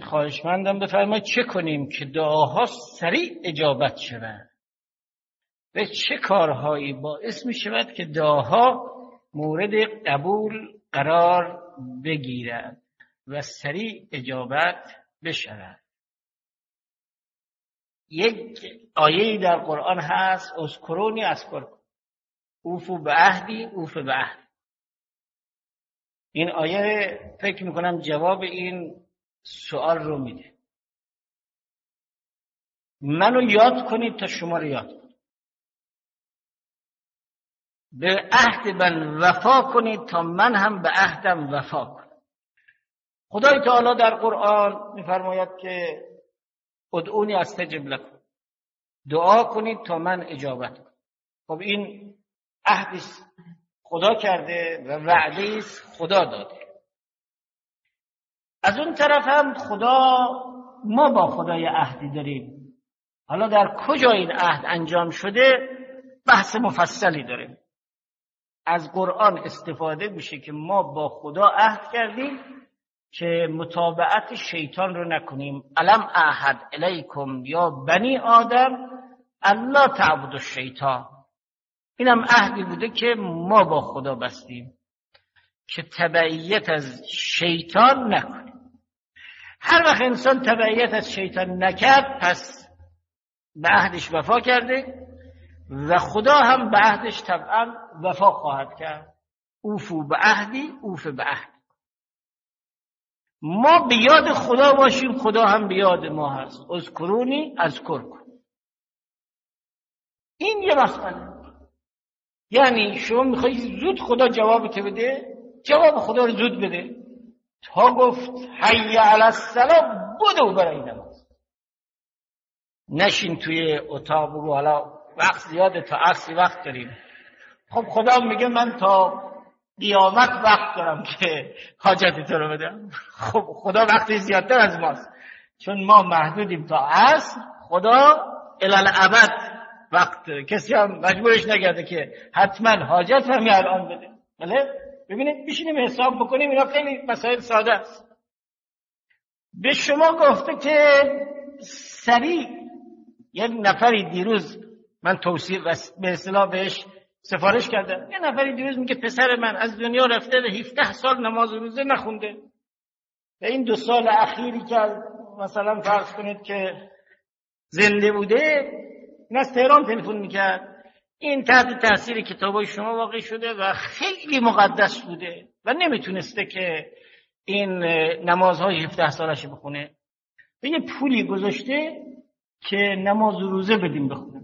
خواهشمندم بفرمایید چه کنیم که دعاها سریع اجابت شود و چه کارهایی باعث می شود که دعاها مورد قبول قرار بگیرد و سریع اجابت بشود. یک آیه در قرآن هست اذکرونی اذکرکم اوفوا بعهدی اوف بعهد. این آیه فکر میکنم جواب این سوال رو میده. منو یاد کنید تا شما رو یاد کنید. به عهد من وفا کنید تا من هم به عهدم وفا کنم. خدای تعالی در قرآن میفرماید که ادعونی استجب لکم، دعا کنید تا من اجابت کنم. خب این عهدی خدا کرده و وعده خدا داده. از اون طرف هم ما با خدای عهدی داریم. حالا در کجا این عهد انجام شده بحث مفصلی داریم. از قرآن استفاده میشه که ما با خدا عهد کردیم که متابعت شیطان رو نکنیم. الم اعهد الیکم یا بنی آدم الا تعبدوا الشیطان. اینم عهدی بوده که ما با خدا بستیم که تبعیت از شیطان نکنیم. هر وقت انسان تبعیت از شیطان نکرد پس به عهدش وفا کرده و خدا هم به عهدش طبعا وفا خواهد کرد. اوفوا بعهدی اوف بعهد. ما به یاد خدا باشیم، خدا هم به یاد ما هست. اذکرونی اذکرکم. این یه مسئله. یعنی شما میخوایی زود خدا جوابت بده، جواب خدا رو زود بده. تا گفت حی علی الصلاة بدو برای نماز. نشین توی اتاق بگو حالا وقت زیاده تا عصر وقت داریم. خب خدا میگه من تا قیامت وقت دارم که حاجت تو رو بدم. خب خدا وقتی زیادتر از ماست، چون ما محدودیم تا عصر، خدا الالعبد وقت داره. کسی هم مجبورش نگرده که حتما حاجت هم الان بده. بله ببینید بشینیم حساب بکنیم، اینا خیلی مسائل ساده است. به شما گفته که سریع. یک نفری دیروز من توصیه به اصطلاح بهش سفارش کردم. یه نفری دیروز میگه پسر من از دنیا رفته و 17 سال نماز و روزه نخونده. و این 2 سال اخیری که مثلا فرض کنید که زنده بوده، این از تهران تلفن میکرد. این تحت تاثیر کتابای شما واقع شده و خیلی مقدس بوده و نمیتونسته که این نمازهای 17 سالش بخونه. و یه پولی گذاشته که نماز و روزه بدیم بخونه.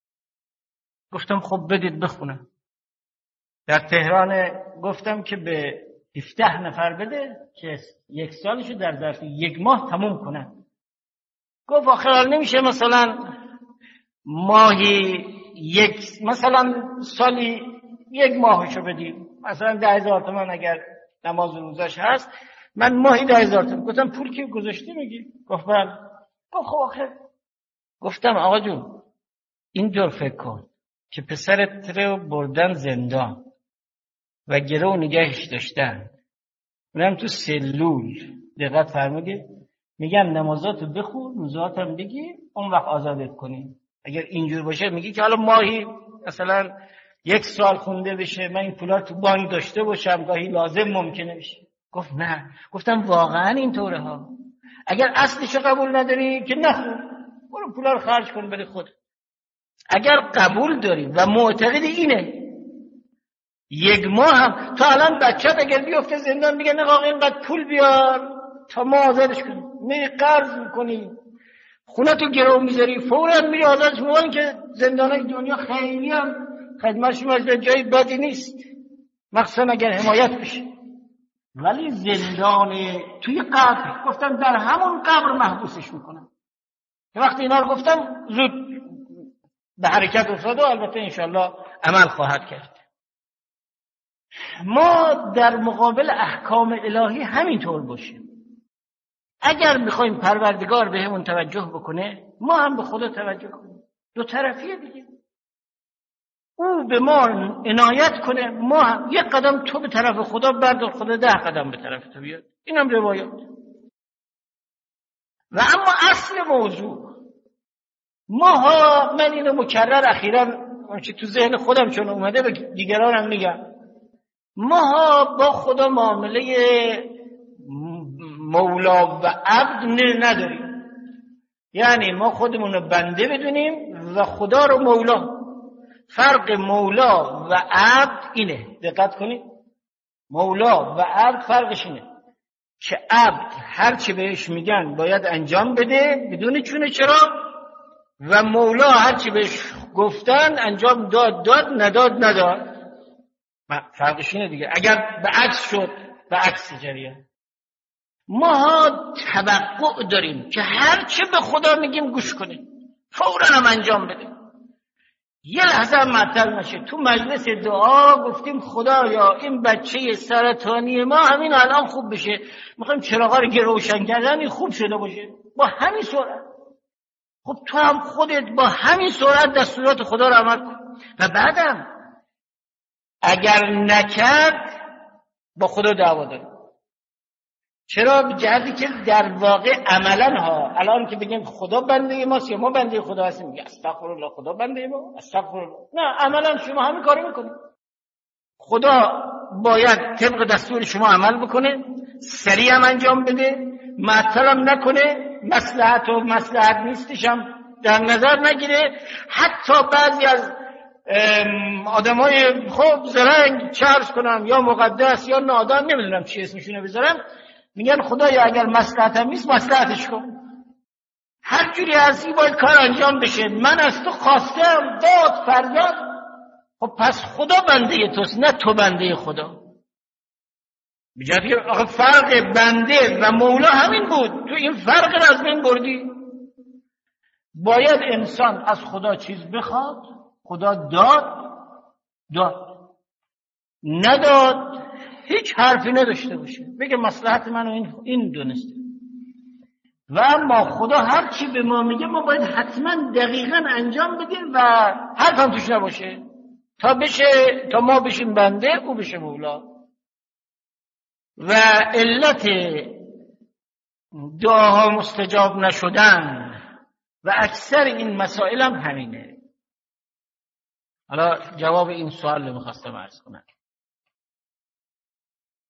گفتم خب بدید بخونه. در تهران گفتم که به 17 نفر بده که 1 سالشو در ظرف 1 ماه تموم کنن. گفت آخر نمیشه مثلا ماهی مثلا سالی 1 ماهشو بدیم، مثلا 10,000 تومان اگر نماز و روزش هست، من ماهی 10,000 تومان. گفتم پول که گذاشتی میگی؟ گفت بله. گفت خب آخر. گفتم آقا جون این دور فکر کن که پسرت رو بردن زندان و گرو نگهش داشتن، اونم تو سلول. دقت فرمودید؟ میگم نمازاتو بخون، روزاتم بگی، اون وقت آزادت کنی. اگر اینجور باشه میگی که حالا ماهی مثلا 1 سال خونده بشه، من این پولا تو بانک داشته باشم، گاهی لازم ممکنه بشه. گفت نه. گفتم واقعا اینطوره ها. اگر اصلشو قبول نداری که نخون، برو پولا رو خرج کن بده خودت. اگر قبول داری و معتقد اینه 1 ماه هم تا الان بچت اگر بیفته زندان میگه نه آقا اینقدر پول بیار تا ما آزادش کنیم، می قرض میکنی، خونه تو گرو میذاری، فوراً میری آزادش میکنی. که زندانای دنیا خیلی هم خدمتشون از جای بدی نیست، مخصوصا اگر حمایت بشه. ولی زندان توی قبر، گفتم در همون قبر محبوسش میکنن. وقتی اینا رو گفتم زود به حرکت افتاد و البته انشالله عمل خواهد کرد. ما در مقابل احکام الهی همینطور باشیم. اگر میخوایم پروردگار بهمون توجه بکنه، ما هم به خدا توجه کنیم. 2 طرفیه دیگه. او به ما عنایت کنه، ما هم 1 قدم تو به طرف خدا بردار، خدا 10 قدم به طرف تو بیاد. اینم روایات. و اما اصل موضوع ماها، من اینو مکرر اخیراً چه تو ذهن خودم چون اومده به دیگرانم میگم، ماها با خدا معامله مولا و عبد نداریم. یعنی ما خودمون رو بنده بدونیم و خدا رو مولا. فرق مولا و عبد اینه، دقت کنید، مولا و عبد فرقش اینه که عبد هر چی بهش میگن باید انجام بده بدون چونه چرا، و مولا هر چی بهش گفتن انجام داد نداد. فرقش اینه دیگه. اگر به عکس شد، به عکس جریان. ما توقع داریم که هر چی به خدا میگیم گوش کنیم، فوراً هم انجام بده. یه لحظه هم معطل نشه. تو مجلس دعا گفتیم خدایا این بچه سرطانی ما همین الان خوب بشه، میخوایم چراغا رو روشن کردن این خوب شده باشه با همین سرعت. خب تو هم خودت با همین سرعت دستورات خدا رو عمل کن و بعدم اگر نکرد با خدا دعوا داری. چرا؟ به جهتی که در واقع عملا ها الان که بگیم خدا بنده ماست یا ما بنده خدا هستیم، میگه استغفرالله خدا بنده ما، استغفرالله. نه، عملا شما همین کاری میکنید. خدا باید طبق دستور شما عمل بکنه، سریع هم انجام بده، معطل هم نکنه، مصلحت و مصلحت نیستش هم در نظر نگیره. حتی بعضی از آدمای خوب زرنگ چه عرض کنم یا مقدس یا نادان، نمیدونم چی اسمشونه بذارم، میگن خدایا اگر مصلحتم نیست مصلحتش کن، هر جوری هستی باید کار انجام بشه، من از تو خواستم داد فریاد. خب پس خدا بنده توست نه تو بنده خدا. بجاتی آخه فرق بنده و مولا همین بود، تو این فرق رو از بین بردی. باید انسان از خدا چیز بخواد، خدا داد، نداد هیچ حرفی نداشته باشه، بگه مصلحت منو این دونسته. و اما خدا هر چی به ما میگه ما باید حتما دقیقاً انجام بدیم و حرف هم توش نباشه تا ما بشیم بنده، او بشه مولا. و علت دعاها مستجاب نشدن و اکثر این مسائل هم همینه. حالا جواب این سوال رو میخواستم عرض کنم.